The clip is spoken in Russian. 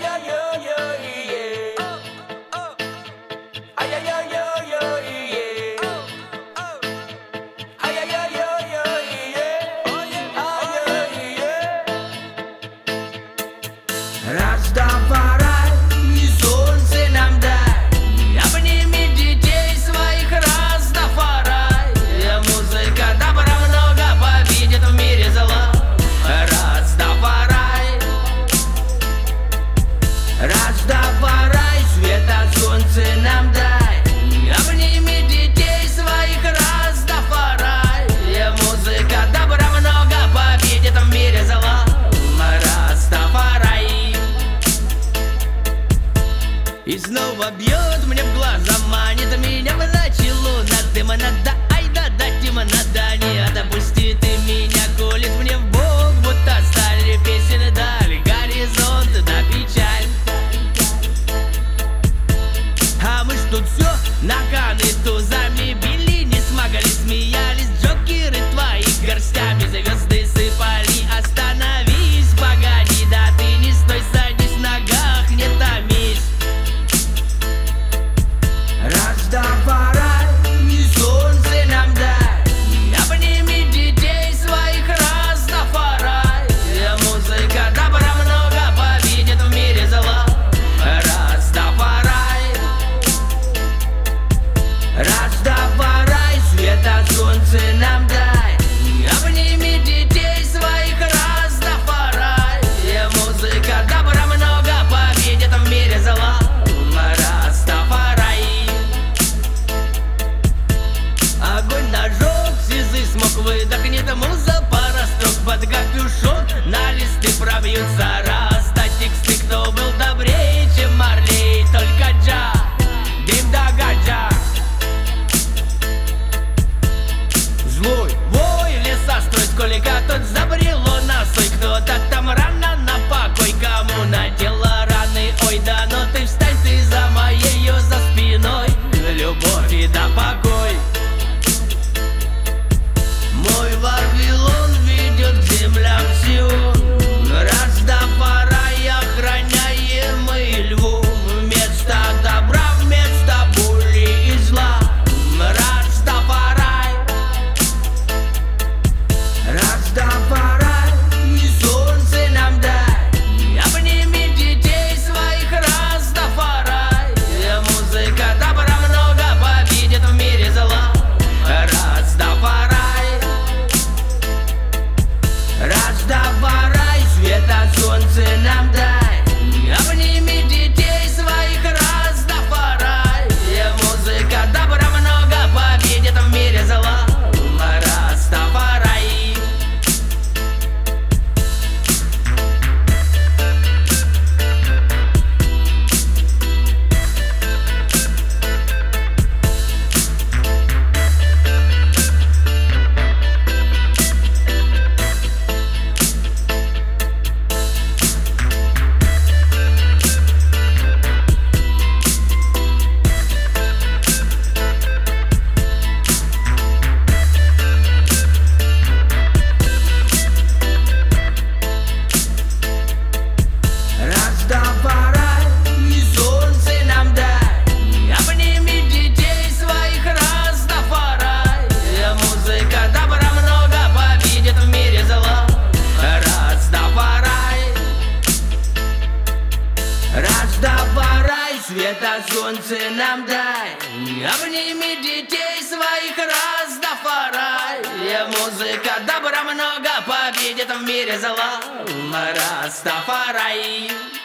Растафарай, и солнце нам дай. Обними детей своих, Растафарай. Музыка добра много победит в мире зла. Растафарай, Растафарай, света солнце нам дай. Обними детей своих, Растафарай. Музыка добра много победит в мире зла. Растафарай. И снова бьет мне в глаза, манит меня в начало. Надо, надо, ай да, дать им надо. Не допусти ты меня, колет мне в бок, будто стали песен дали. Горизонт да печаль. А мы ж тут все наганы тузами били, не смогли, смеялись. Джокеры твои горстями звезды сыпали. Остановись, погоди, да ты не стой, садись, в ногах не томись. Растафарай, и солнце нам дай. Обними детей своих, Растафарай. Музыка добра много победит в мире зла. Растафарай, Растафарай, света солнце нам дай. Обними детей своих, Растафарай. Музыка добра много победит в мире зла. Растафарай. Огонь нажег, сизый смог, выдохнет муза, пара строк под капюшон. На листы пробьются раста тексты, кто был добрее, чем Марлей, только Джа, дым да гаджа. Злой вой, лесострой, сколько тут забрело на сой. Кто-то там рано на покой, кому надела раны. Ой, да но ты встань, ты за моею, за спиной. Любовь и да покой. Мой Вавилон ведет к землям Сион. Растафарай, охраняемый льву. Вместо добра, вместо боли и зла. Растафарай, Растафарай, и солнце нам дай. Обними детей своих, Растафарай. Музыка добра много победит в мире зла. Растафарай, Растафарай, света солнце нам дай. Обними детей своих, Растафарай. Музыка добра много победит в мире зла. Растафарай. Растафарай, и солнце нам дай. Обними детей своих, Растафарай. Музыка добра много победит в мире зла. Растафарай, Растафарай, света солнце нам дай. Обними детей своих, Растафарай. Музыка добра много победит в мире зла. Растафарай.